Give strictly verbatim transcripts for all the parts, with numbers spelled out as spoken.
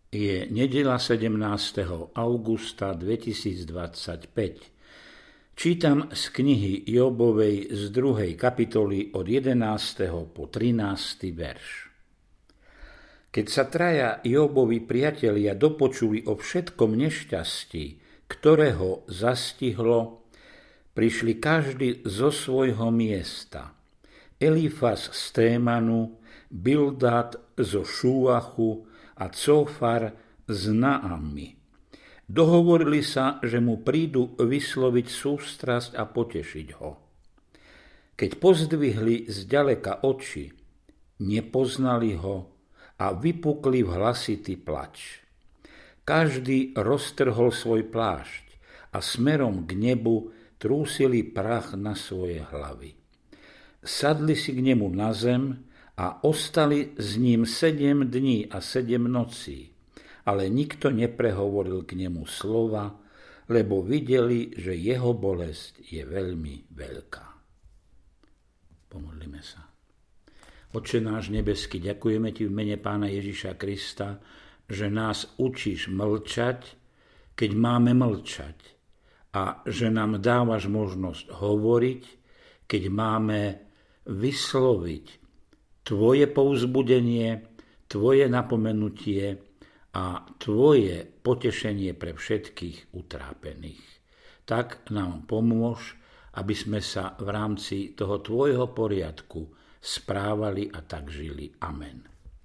Je nedeľa sedemnásteho augusta dvetisícdvadsaťpäť. Čítam z knihy Jobovej z druhej kapitoly od jedenásteho po trinásty verš. Keď sa traja Jobovi priatelia dopočuli o všetkom nešťastí, ktoré ho zastihlo, prišli každý zo svojho miesta. Elifaz z Témanu, Bildad zo Šúachu a Cofar z Naami. Dohovorili sa, že mu prídu vysloviť sústrasť a potešiť ho. Keď pozdvihli zďaleka oči, nepoznali ho a vypukli v hlasitý plač. Každý roztrhol svoj plášť a smerom k nebu trúsili prach na svoje hlavy. Sadli si k nemu na zem a ostali s ním sedem dní a sedem nocí, ale nikto neprehovoril k nemu slova, lebo videli, že jeho bolesť je veľmi veľká. Pomodlíme sa. Otče náš nebeský, ďakujeme ti v mene Pána Ježiša Krista, že nás učíš mlčať, keď máme mlčať, a že nám dávaš možnosť hovoriť, keď máme vysloviť tvoje povzbudenie, tvoje napomenutie a tvoje potešenie pre všetkých utrápených. Tak nám pomôž, aby sme sa v rámci toho tvojho poriadku správali a tak žili. Amen.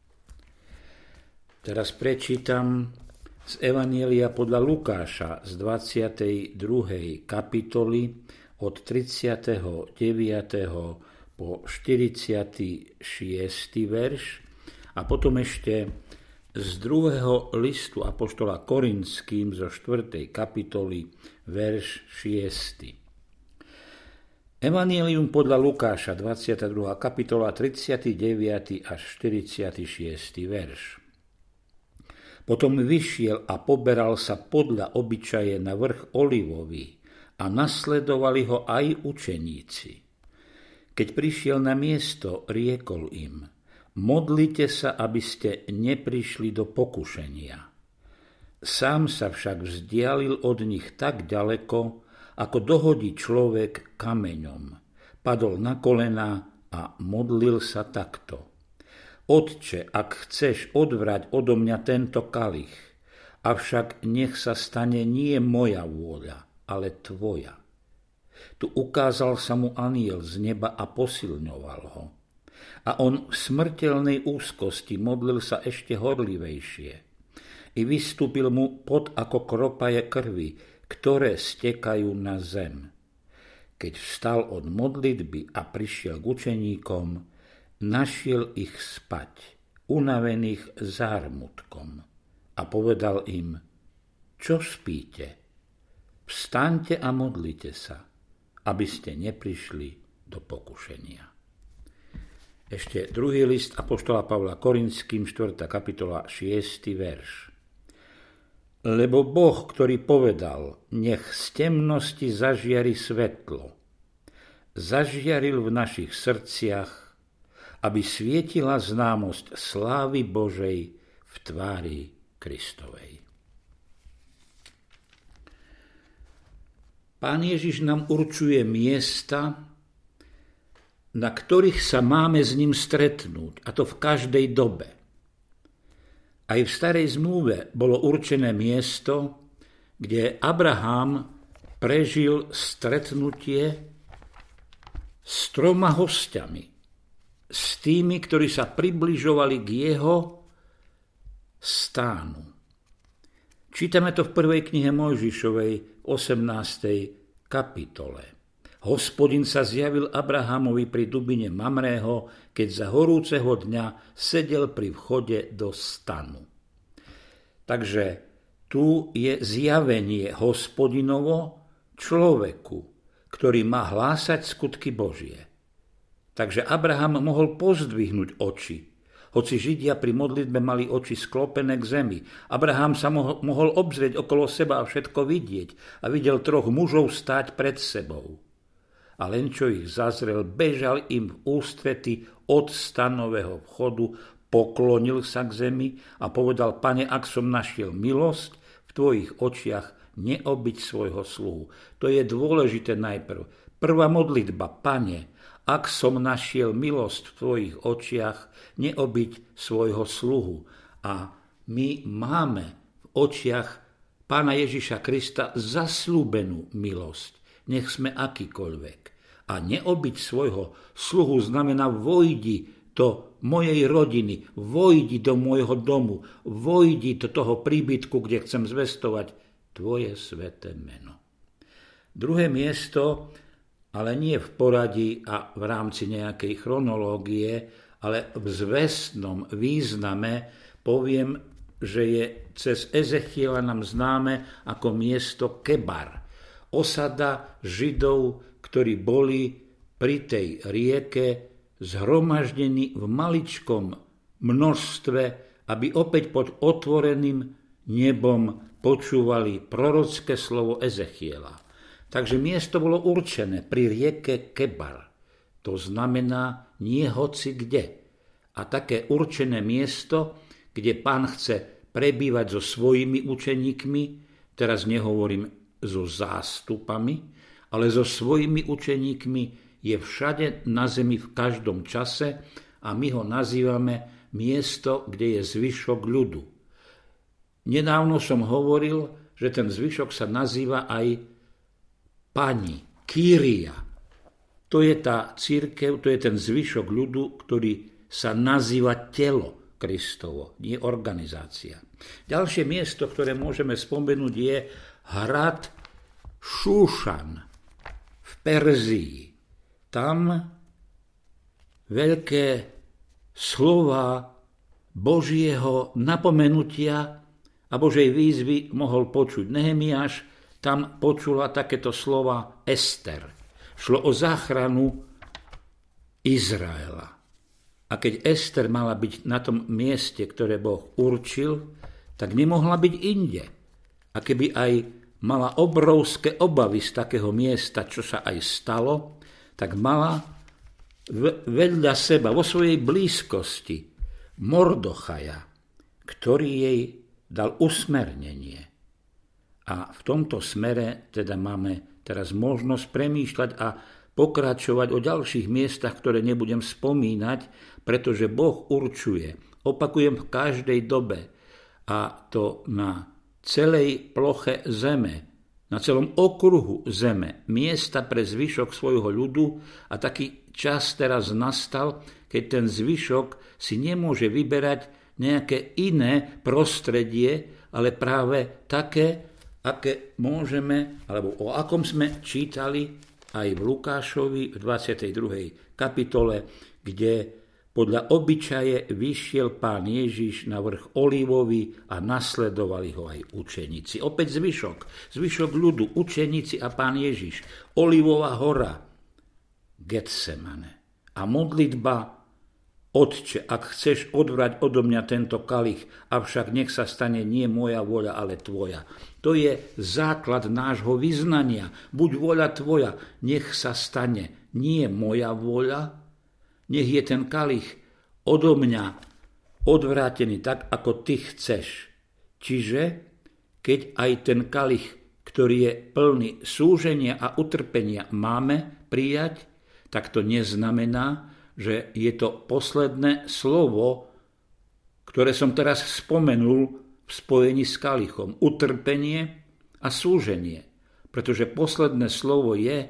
Teraz prečítam z Evanjelia podľa Lukáša z dvadsiatej druhej kapitoly od tridsiateho deviateho po štyridsiaty šiesty verš a potom ešte z druhého listu apoštola Korinským zo štvrtej kapitoly verš šiesty. Evanjelium podľa Lukáša dvadsiata druhá kapitola tridsiaty deviaty až štyridsiaty šiesty verš. Potom vyšiel a poberal sa podľa obyčaje na vrch Olivový a nasledovali ho aj učeníci. Keď prišiel na miesto, riekol im: modlite sa, aby ste neprišli do pokušenia. Sám sa však vzdialil od nich tak ďaleko, ako dohodí človek kameňom. Padol na kolená a modlil sa takto: Otče, ak chceš, odvrať odo mňa tento kalich, avšak nech sa stane nie moja vôľa, ale tvoja. Tu ukázal sa mu anjel z neba a posilňoval ho. A on v smrteľnej úzkosti modlil sa ešte horlivejšie. I vystúpil mu pot ako kropaje krvi, ktoré stekajú na zem. Keď vstal od modlitby a prišiel k učeníkom, našiel ich spať, unavených zármutkom, a povedal im: čo spíte? Vstaňte a modlite sa, aby ste neprišli do pokušenia. Ešte druhý list apoštola Pavla Korinským, štvrtá kapitola, šiesty verš. Lebo Boh, ktorý povedal: nech z temnosti zažiari svetlo, zažiaril v našich srdciach, aby svietila známosť slávy Božej v tvári Kristovej. Pán Ježiš nám určuje miesta, na ktorých sa máme s ním stretnúť, a to v každej dobe. Aj v starej zmluve bolo určené miesto, kde Abraham prežil stretnutie s troma hostiami, s tými, ktorí sa približovali k jeho stánu. Čítame to v prvej knihe Mojžišovej, osemnástej kapitole. Hospodin sa zjavil Abrahamovi pri dubine Mamrého, keď za horúceho dňa sedel pri vchode do stanu. Takže tu je zjavenie Hospodinovo človeku, ktorý má hlásať skutky Božie. Takže Abraham mohol pozdvihnúť oči, hoci Židia pri modlitbe mali oči sklopené k zemi. Abraham sa mohol, mohol obzrieť okolo seba a všetko vidieť a videl troch mužov stáť pred sebou. A len čo ich zazrel, bežal im v ústrety od stanového vchodu, poklonil sa k zemi a povedal: Pane, ak som našiel milosť v tvojich očiach, neobiť svojho sluhu. To je dôležité najprv. Prvá modlitba: Pane, ak som našiel milosť v tvojich očiach, neobiť svojho sluhu. A my máme v očiach Pána Ježiša Krista zasľúbenú milosť. Nech sme akýkoľvek. A neobiť svojho sluhu znamená: vojdi do mojej rodiny, vojdi do môjho domu, vojdi do toho príbytku, kde chcem zvestovať tvoje sväté meno. Druhé miesto, ale nie v poradí a v rámci nejakej chronológie, ale v zvestnom význame, poviem, že je cez Ezechiela nám známe ako miesto Kebar. Osada Židov, ktorí boli pri tej rieke zhromaždení v maličkom množstve, aby opäť pod otvoreným nebom počúvali prorocké slovo Ezechiela. Takže miesto bolo určené pri rieke Kebar. To znamená nie hoci kde. A také určené miesto, kde Pán chce prebývať so svojimi učeníkmi, teraz nehovorím so zástupami, ale so svojimi učeníkmi, je všade na zemi v každom čase a my ho nazývame miesto, kde je zvyšok ľudu. Nedávno som hovoril, že ten zvyšok sa nazýva aj Pani, Kyria. To je tá cirkev, to je ten zvyšok ľudu, ktorý sa nazýva telo Kristovo, nie organizácia. Ďalšie miesto, ktoré môžeme spomenúť, je hrad Šúšan v Perzii. Tam veľké slova Božieho napomenutia a Božej výzvy mohol počuť Nehemiáš. Tam počula takéto slova Ester. Šlo o záchranu Izraela. A keď Ester mala byť na tom mieste, ktoré Boh určil, tak nemohla byť inde. A keby aj mala obrovské obavy z takého miesta, čo sa aj stalo, tak mala vedľa seba, vo svojej blízkosti, Mordochaja, ktorý jej dal usmernenie. A v tomto smere teda máme teraz možnosť premýšľať a pokračovať o ďalších miestach, ktoré nebudem spomínať, pretože Boh určuje, opakujem, v každej dobe, a to na celej ploche zeme, na celom okruhu zeme, miesta pre zvyšok svojho ľudu, a taký čas teraz nastal, keď ten zvyšok si nemôže vyberať nejaké iné prostredie, ale práve také, aké môžeme, alebo o akom sme čítali aj v Lukášovi v dvadsiatej druhej kapitole, kde podľa obyčaje vyšiel Pán Ježiš na vrch Olivový a nasledovali ho aj učeníci. Opäť zvyšok, zvyšok ľudu, učeníci a Pán Ježiš. Olivová hora, Getsemane. A modlitba: Otče, ak chceš odvrať odo mňa tento kalich, avšak nech sa stane nie moja vôľa, ale tvoja. To je základ nášho vyznania. Buď vôľa tvoja, nech sa stane nie moja vôľa, nech je ten kalich odo mňa odvrátený tak, ako ty chceš. Čiže, keď aj ten kalich, ktorý je plný súženia a utrpenia, máme prijať, tak to neznamená, že je to posledné slovo, ktoré som teraz spomenul v spojení s kalichom. Utrpenie a súženie. Pretože posledné slovo je: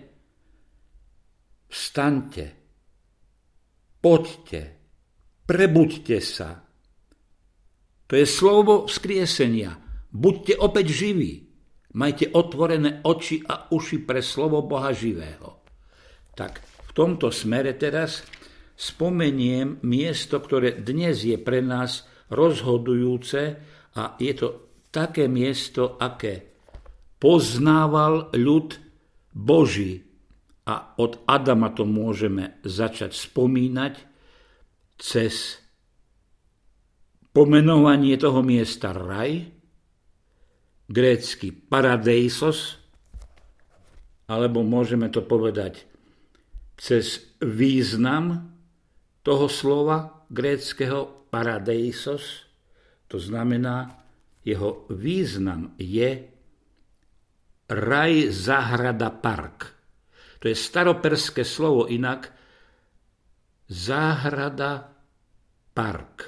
vstaňte, poďte, prebuďte sa. To je slovo vzkriesenia. Buďte opäť živí. Majte otvorené oči a uši pre slovo Boha živého. Tak v tomto smere teraz spomeniem miesto, ktoré dnes je pre nás rozhodujúce, a je to také miesto, aké poznával ľud Boží. A od Adama to môžeme začať spomínať cez pomenovanie toho miesta raj, grécky paradeisos, alebo môžeme to povedať cez význam toho slova gréckeho paradeisos, to znamená, jeho význam je raj, záhrada, park. To je staroperské slovo inak záhrada, park,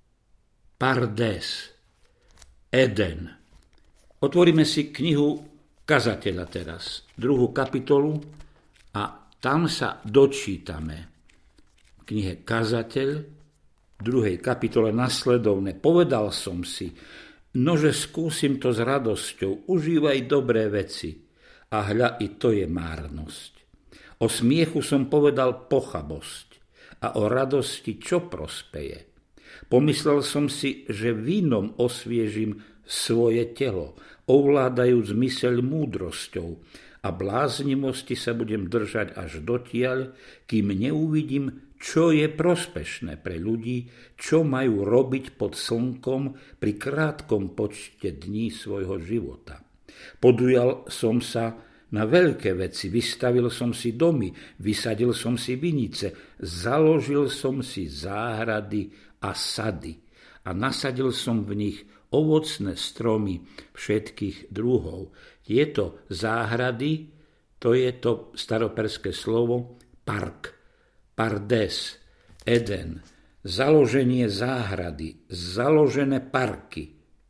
pardes, Eden. Otvoríme si knihu Kazateľa teraz, druhú kapitolu a tam sa dočítame v knihe Kazateľ, v druhej kapitole nasledovne. Povedal som si, nože skúsim to s radosťou, užívaj dobré veci a hľa i to je márnosť. O smiechu som povedal pochabosť a o radosti čo prospeje. Pomyslel som si, že vínom osviežim svoje telo, ovládajúc myseľ múdrosťou a bláznivosti sa budem držať až dotiaľ, kým neuvidím, čo je prospešné pre ľudí, čo majú robiť pod slnkom pri krátkom počte dní svojho života. Podujal som sa na veľké veci, vystavil som si domy, vysadil som si vinice, založil som si záhrady a sady a nasadil som v nich ovocné stromy všetkých druhov. Tieto záhrady, to je to staroperské slovo park, pardes, Eden, založenie záhrady, založené parky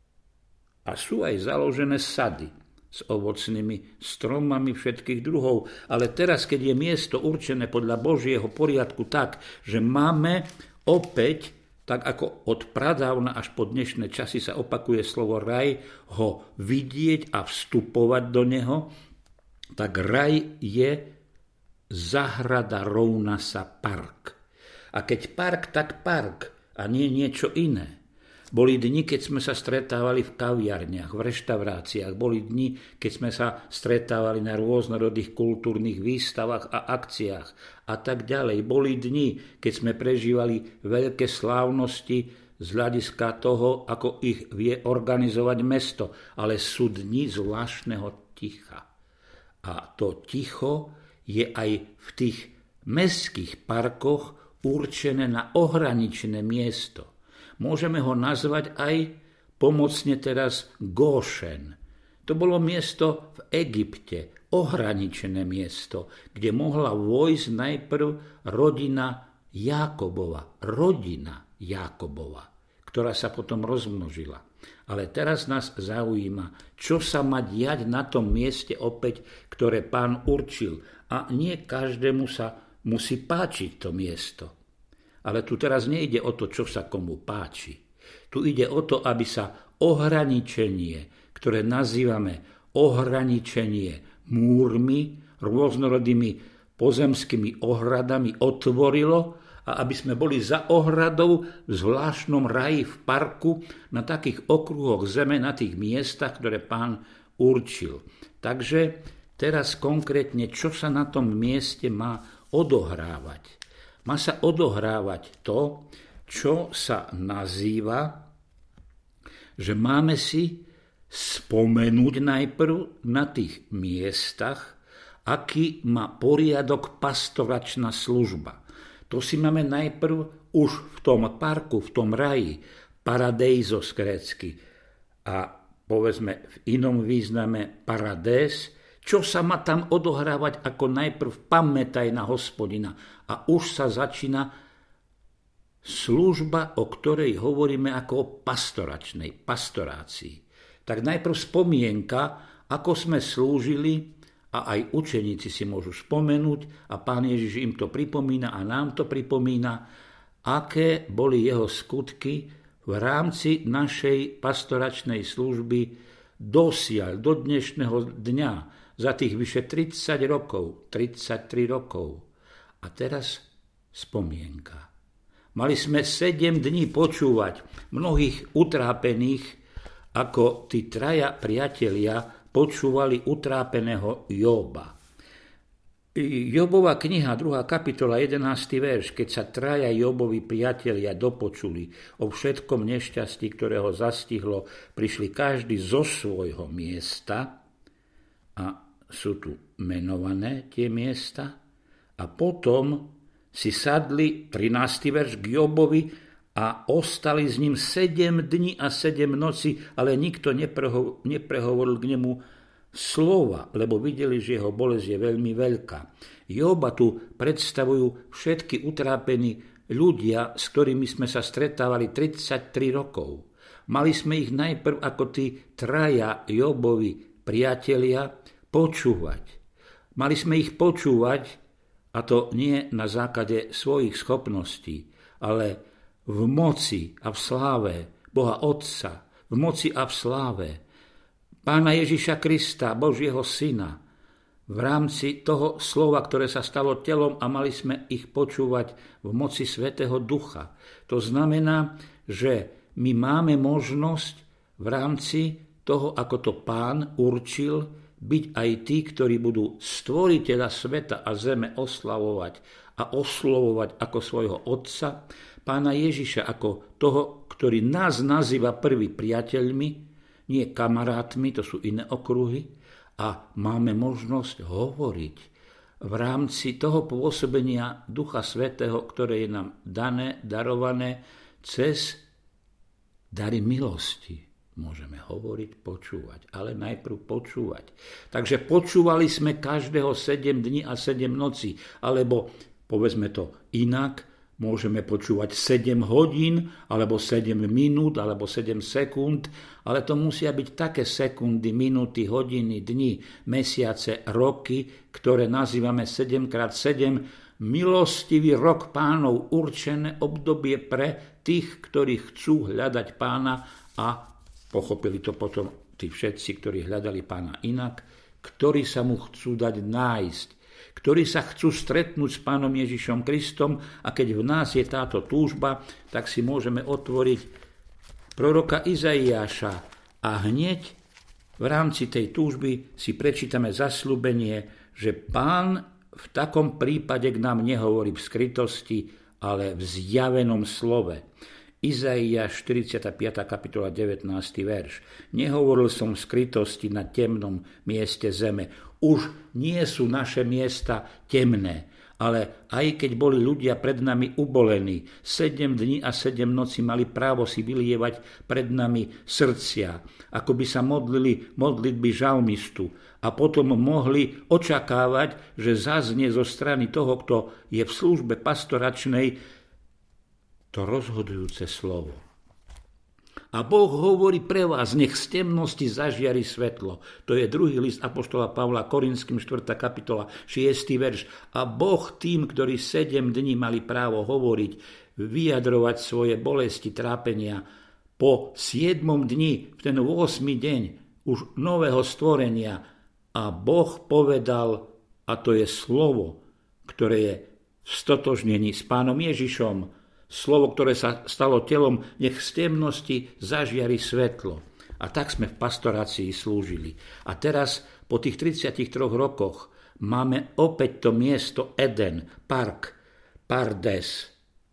a sú aj založené sady s ovocnými stromami všetkých druhov. Ale teraz, keď je miesto určené podľa Božieho poriadku tak, že máme opäť, tak ako od pradávna až po dnešné časy sa opakuje slovo raj, ho vidieť a vstupovať do neho, tak raj je záhrada rovná sa park. A keď park, tak park a nie niečo iné. Boli dni, keď sme sa stretávali v kaviarniach, v reštauráciách. Boli dni, keď sme sa stretávali na rôznorodých kultúrnych výstavách a akciách a tak ďalej. Boli dni, keď sme prežívali veľké slávnosti z hľadiska toho, ako ich vie organizovať mesto. Ale sú dni zvláštneho ticha. A to ticho je aj v tých mestských parkoch určené na ohraničené miesto. Môžeme ho nazvať aj pomocne teraz Góšen. To bolo miesto v Egypte, ohraničené miesto, kde mohla vojsť najprv rodina Jákobova, rodina Jákobova, ktorá sa potom rozmnožila. Ale teraz nás zaujíma, čo sa má diať na tom mieste opäť, ktoré Pán určil. A nie každému sa musí páčiť to miesto. Ale tu teraz nejde o to, čo sa komu páči. Tu ide o to, aby sa ohraničenie, ktoré nazývame ohraničenie múrmi, rôznorodými pozemskými ohradami, otvorilo a aby sme boli za ohradou v zvláštnom raji v parku na takých okruhoch zeme, na tých miestach, ktoré Pán určil. Takže teraz konkrétne, čo sa na tom mieste má odohrávať? Má sa odohrávať to, čo sa nazýva, že máme si spomenúť najprv na tých miestach, aký má poriadok pastoračná služba. To si máme najprv už v tom parku, v tom raji, paradeisos grécky a povedzme v inom význame paradés, čo sa má tam odohrávať ako najprv pamätaj na Hospodina. A už sa začína služba, o ktorej hovoríme ako o pastoračnej, pastorácii. Tak najprv spomienka, ako sme slúžili, a aj učeníci si môžu spomenúť, a Pán Ježiš im to pripomína a nám to pripomína, aké boli jeho skutky v rámci našej pastoračnej služby dosiaľ, do dnešného dňa, za tých vyše tridsať rokov, tridsaťtri rokov. A teraz spomienka. Mali sme sedem dní počúvať mnohých utrápených, ako tí traja priatelia počúvali utrápeného Jóba. Jobova kniha, druhá kapitola, jedenásty verš, keď sa traja Jobovi priatelia dopočuli o všetkom nešťastí, ktoré ho zastihlo, prišli každý zo svojho miesta a sú tu menované tie miesta a potom si sadli, trinásty verš, k Jobovi a ostali s ním sedem dní a sedem noci, ale nikto nepreho- neprehovoril k nemu slova, lebo videli, že jeho bolesť je veľmi veľká. Joba tu predstavujú všetky utrápení ľudia, s ktorými sme sa stretávali tridsaťtri rokov. Mali sme ich najprv ako tí traja Jobovi priatelia počúvať. Mali sme ich počúvať, a to nie na základe svojich schopností, ale v moci a v sláve Boha Otca, v moci a v sláve Pána Ježiša Krista, Božieho Syna, v rámci toho slova, ktoré sa stalo telom, a mali sme ich počúvať v moci Svätého Ducha. To znamená, že my máme možnosť v rámci toho, ako to Pán určil, byť aj tí, ktorí budú stvoriteľa sveta a zeme oslavovať a oslovovať ako svojho Otca, Pána Ježiša ako toho, ktorý nás nazýva prvý priateľmi, nie kamarátmi, to sú iné okruhy, a máme možnosť hovoriť v rámci toho pôsobenia Ducha Svätého, ktoré je nám dané, darované cez dary milosti. Môžeme hovoriť, počúvať, ale najprv počúvať. Takže počúvali sme každého sedem dní a sedem nocí, alebo povedzme to inak, môžeme počúvať sedem hodín, alebo sedem minút, alebo sedem sekúnd, ale to musia byť také sekundy, minúty, hodiny, dni, mesiace, roky, ktoré nazývame sedem krát sedem, milostivý rok Pánov, určené obdobie pre tých, ktorí chcú hľadať Pána, a pochopili to potom tí všetci, ktorí hľadali Pána inak, ktorí sa mu chcú dať nájsť, ktorí sa chcú stretnúť s Pánom Ježišom Kristom, a keď v nás je táto túžba, tak si môžeme otvoriť proroka Izaiáša a hneď v rámci tej túžby si prečítame zasľúbenie, že Pán v takom prípade k nám nehovorí v skrytosti, ale v zjavenom slove. Izaiáš štyridsiata piata kapitola devätnásty verš. Nehovoril som v skrytosti na temnom mieste zeme. Už nie sú naše miesta temné, ale aj keď boli ľudia pred nami ubolení, sedem dní a sedem noci mali právo si vylievať pred nami srdcia, ako by sa modlili modlitby žalmistu, a potom mohli očakávať, že zaznie zo strany toho, kto je v službe pastoračnej, to rozhodujúce slovo. A Boh hovorí pre vás, nech z temnosti zažiari svetlo. To je druhý list apoštola Pavla Korinským, štvrtá kapitola, šiesty verš. A Boh tým, ktorí sedem dní mali právo hovoriť, vyjadrovať svoje bolesti, trápenia, po siedmom dni, v ten ôsmy deň už nového stvorenia, a Boh povedal, a to je slovo, ktoré je v stotožnení s Pánom Ježišom, slovo, ktoré sa stalo telom, nech z temnosti zažiari svetlo. A tak sme v pastorácii slúžili. A teraz, po tých tridsiatich troch rokoch, máme opäť to miesto Eden, park, pardes,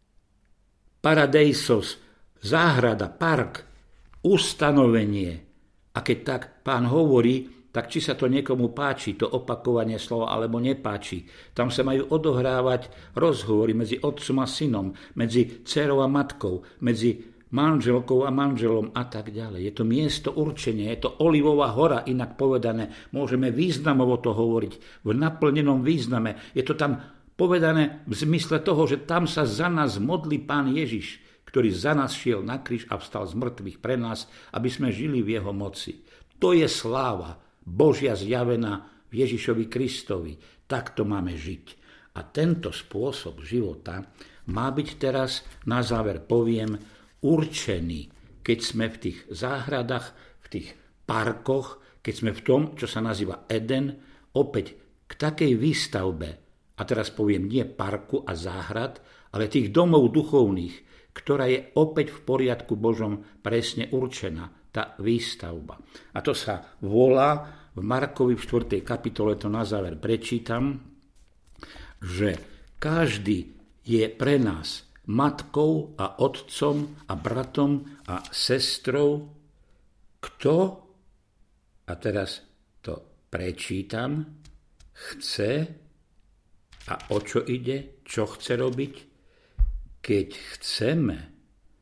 paradeisos, záhrada, park, ustanovenie. A keď tak Pán hovorí, tak či sa to niekomu páči, to opakovanie slova, alebo nepáči. Tam sa majú odohrávať rozhovory medzi otcom a synom, medzi dcerou a matkou, medzi manželkou a manželom a tak ďalej. Je to miesto určenia, je to Olivová hora, inak povedané. Môžeme významovo to hovoriť, v naplnenom význame. Je to tam povedané v zmysle toho, že tam sa za nás modlí Pán Ježiš, ktorý za nás šiel na kríž a vstal z mŕtvych pre nás, aby sme žili v jeho moci. To je sláva Božia zjavená v Ježišovi Kristovi. Takto máme žiť. A tento spôsob života má byť teraz, na záver poviem, určený, keď sme v tých záhradách, v tých parkoch, keď sme v tom, čo sa nazýva Eden, opäť k takej výstavbe, a teraz poviem nie parku a záhrad, ale tých domov duchovných, ktorá je opäť v poriadku Božom presne určená, tá výstavba. A to sa volá, v Markovi v štvrtej kapitole, to na záver prečítam, že každý je pre nás matkou a otcom a bratom a sestrou, kto, a teraz to prečítam, chce, a o čo ide, čo chce robiť, keď chceme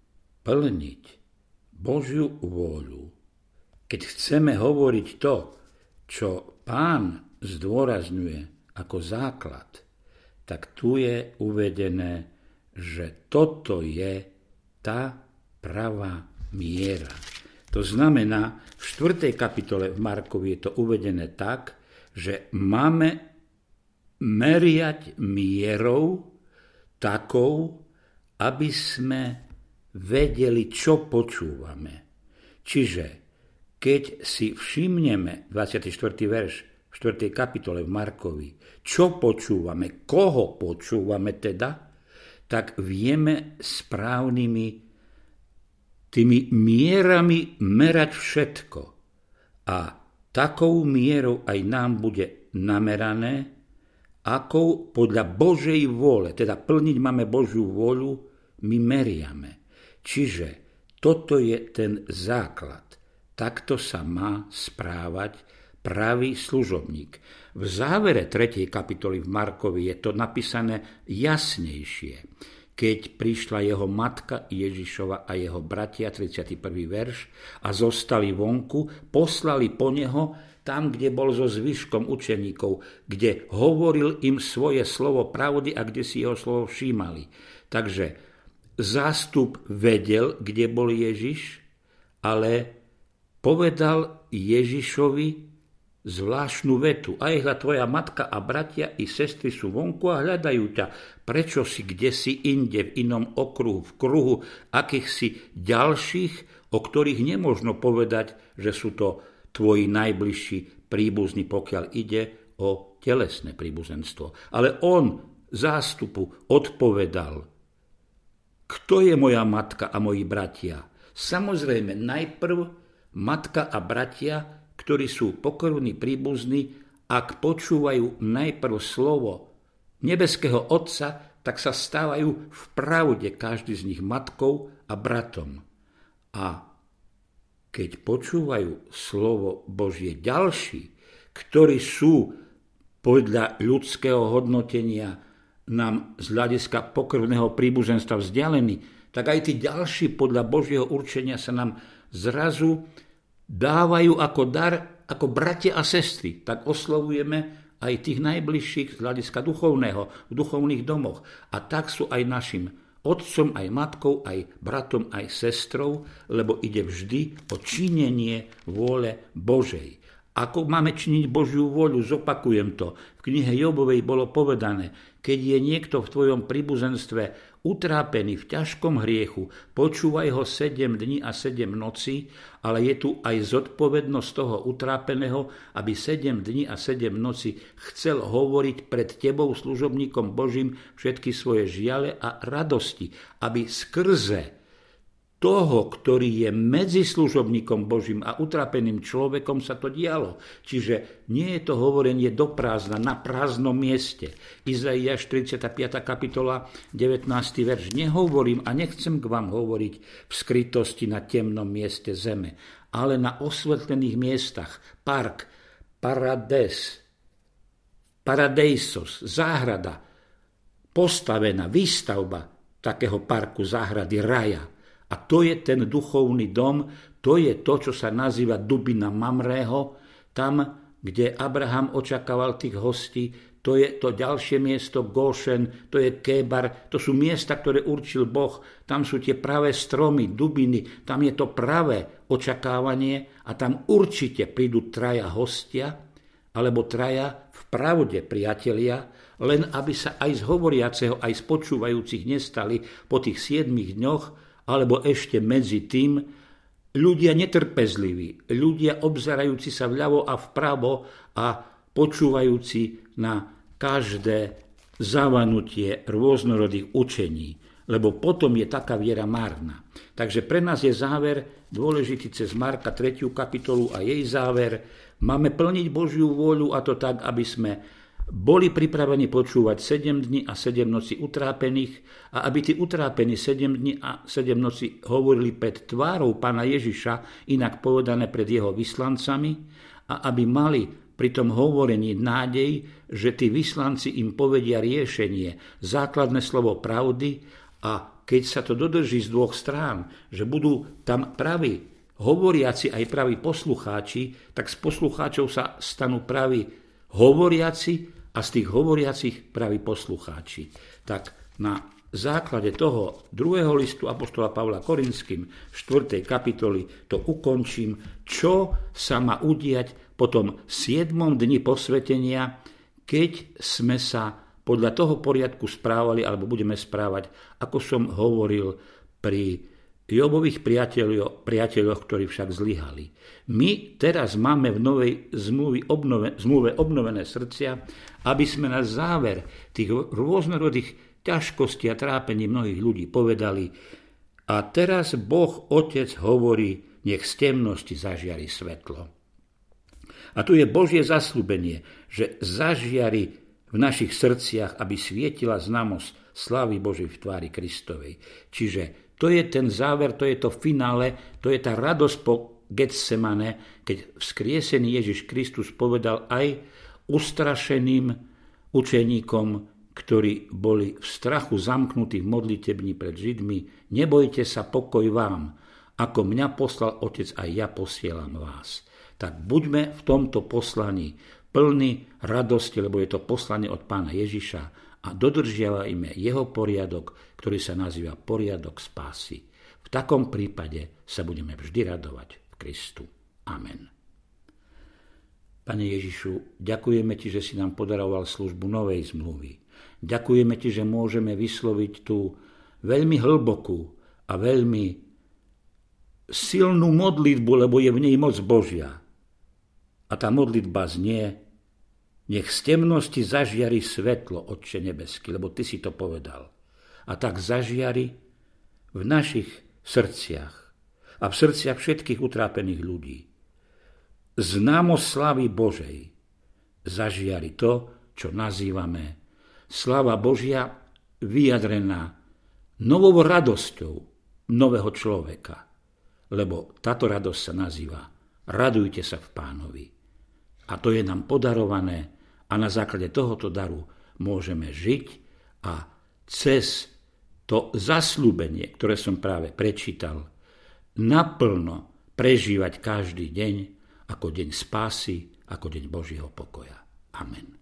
plniť Božiu vôľu, keď chceme hovoriť to, čo Pán zdôrazňuje ako základ, tak tu je uvedené, že toto je tá pravá miera. To znamená, v štvrtej kapitole v Markovi je to uvedené tak, že máme meriať mierou takou, aby sme vedeli, čo počúvame. Čiže keď si všimneme dvadsiaty štvrtý verš v štvrtej kapitole v Markovi, čo počúvame, koho počúvame teda, tak vieme správnymi tými mierami merať všetko. A takou mierou aj nám bude namerané, akou podľa Božej vôle, teda plniť máme Božiu vôľu, my meriame. Čiže toto je ten základ. Takto sa má správať pravý služobník. V závere tretej kapitoly v Markovi je to napísané jasnejšie. Keď prišla jeho matka Ježišova a jeho bratia, tridsiaty prvý verš, a zostali vonku, poslali po neho tam, kde bol so zvyškom učeníkov, kde hovoril im svoje slovo pravdy a kde si jeho slovo všímali. Takže zástup vedel, kde bol Ježiš, ale povedal Ježišovi zvláštnu vetu. Aj hľa, tvoja matka a bratia i sestry sú vonku a hľadajú ťa. Prečo si kdesi inde, v inom okruhu, v kruhu akýchsi ďalších, o ktorých nemožno povedať, že sú to tvoji najbližší príbuzní, pokiaľ ide o telesné príbuzenstvo. Ale on zástupu odpovedal, kto je moja matka a moji bratia? Samozrejme, najprv matka a bratia, ktorí sú pokorní príbuzní, ak počúvajú najprv slovo nebeského Otca, tak sa stávajú v pravde každý z nich matkou a bratom. A keď počúvajú slovo Božie ďalší, ktorí sú podľa ľudského hodnotenia nám z hľadiska pokrvného príbuzenstva vzdialení, tak aj tí ďalší podľa Božieho určenia sa nám zrazu dávajú ako dar, ako bratia a sestry. Tak oslovujeme aj tých najbližších z hľadiska duchovného, v duchovných domoch. A tak sú aj našim otcom, aj matkou, aj bratom, aj sestrou, lebo ide vždy o činenie vôle Božej. Ako máme činiť Božiu vôľu, zopakujem to. V knihe Jobovej bolo povedané, keď je niekto v tvojom príbuzenstve utrápený v ťažkom hriechu, počúvaj ho sedem dní a sedem nocí, ale je tu aj zodpovednosť toho utrápeného, aby sedem dní a sedem nocí chcel hovoriť pred tebou, služobníkom Božím, všetky svoje žiale a radosti, aby skrze toho, ktorý je medzi služobníkom Božím a utrápeným človekom, sa to dialo. Čiže nie je to hovorenie do prázdna, na prázdnom mieste. Izaiáš tridsiata piata kapitola, devätnásty verš. Nehovorím a nechcem k vám hovoriť v skrytosti na temnom mieste zeme, ale na osvetlených miestach. Park, parades, paradeisos, záhrada, postavená výstavba takého parku, záhrady, raja. A to je ten duchovný dom, to je to, čo sa nazýva Dubina Mamrého, tam, kde Abraham očakával tých hostí, to je to ďalšie miesto Góšen, to je Kébar, to sú miesta, ktoré určil Boh, tam sú tie pravé stromy, dubiny, tam je to pravé očakávanie a tam určite prídu traja hostia, alebo traja v pravde priatelia, len aby sa aj z hovoriaceho, aj z počúvajúcich nestali po tých siedmich dňoch, alebo ešte medzi tým ľudia netrpezliví, ľudia obzerajúci sa vľavo a vpravo a počúvajúci na každé zavanutie rôznorodých učení, lebo potom je taká viera márna. Takže pre nás je záver dôležitý cez Marka tretiu kapitolu a jej záver. Máme plniť Božiu vôľu, a to tak, aby sme boli pripravení počúvať sedem dní a sedem nocí utrápených a aby tí utrápení sedem dní a sedem nocí hovorili pred tvárou Pána Ježiša, inak povedané pred jeho vyslancami, a aby mali pri tom hovorení nádej, že tí vyslanci im povedia riešenie, základné slovo pravdy, a keď sa to dodrží z dvoch strán, že budú tam praví hovoriaci aj praví poslucháči, tak z poslucháčov sa stanú praví hovoriaci a z tých hovoriacich praví poslucháči. Tak na základe toho druhého listu apoštola Pavla Korinským štvrtej kapitoly to ukončím, čo sa má udiať po tom siedmom dni posvetenia, keď sme sa podľa toho poriadku správali, alebo budeme správať, ako som hovoril pri Jobových priateľoch, priateľoch, ktorí však zlyhali. My teraz máme v novej zmluve, obnove, zmluve obnovené srdcia, aby sme na záver tých rôznorodých ťažkostí a trápení mnohých ľudí povedali: a teraz Boh Otec hovorí, nech z temnosti zažiari svetlo. A tu je Božie zasľúbenie, že zažiari v našich srdciach, aby svietila známosť slávy Božej v tvári Kristovej. Čiže to je ten záver, to je to finále, to je tá radosť po Getsemane, keď vzkriesený Ježiš Kristus povedal aj ustrašeným učeníkom, ktorí boli v strachu zamknutí v modlitebni pred Židmi: nebojte sa, pokoj vám, ako mňa poslal Otec, aj ja posielam vás. Tak buďme v tomto poslaní plný radosti, lebo je to poslanie od Pána Ježiša, a dodržiavajme jeho poriadok, ktorý sa nazýva poriadok spásy. V takom prípade sa budeme vždy radovať v Kristu. Amen. Pane Ježišu, ďakujeme Ti, že si nám podaroval službu novej zmluvy. Ďakujeme Ti, že môžeme vysloviť tú veľmi hlbokú a veľmi silnú modlitbu, lebo je v nej moc Božia. A tá modlitba znie: nech z temnosti zažiari svetlo, Otče nebeský, lebo Ty si to povedal. A tak zažiari v našich srdciach a v srdciach všetkých utrápených ľudí známosť slávy Božej. Zažiari to, čo nazývame sláva Božia vyjadrená novou radosťou nového človeka. Lebo táto radosť sa nazýva radujte sa v Pánovi. A to je nám podarované a na základe tohoto daru môžeme žiť a cez to zasľúbenie, ktoré som práve prečítal, naplno prežívať každý deň ako deň spásy, ako deň Božieho pokoja. Amen.